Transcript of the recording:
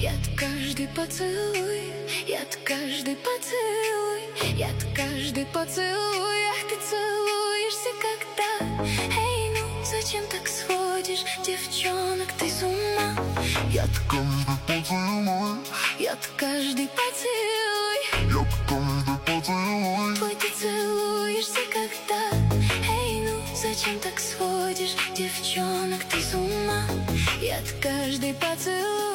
Яд каждый поцелуй, яд каждый поцелуй, яд каждый поцелуй. Ах, ты целуешься когда? Эй, ну зачем так сходишь, девчонок, ты с ума? Яд каждый поцелуй, Яд каждый поцелуй, яд каждый поцелуй. твой ты целуешься когда? Эй, ну зачем так сходишь, девчонок, ты с ума? Яд каждый поцелуй.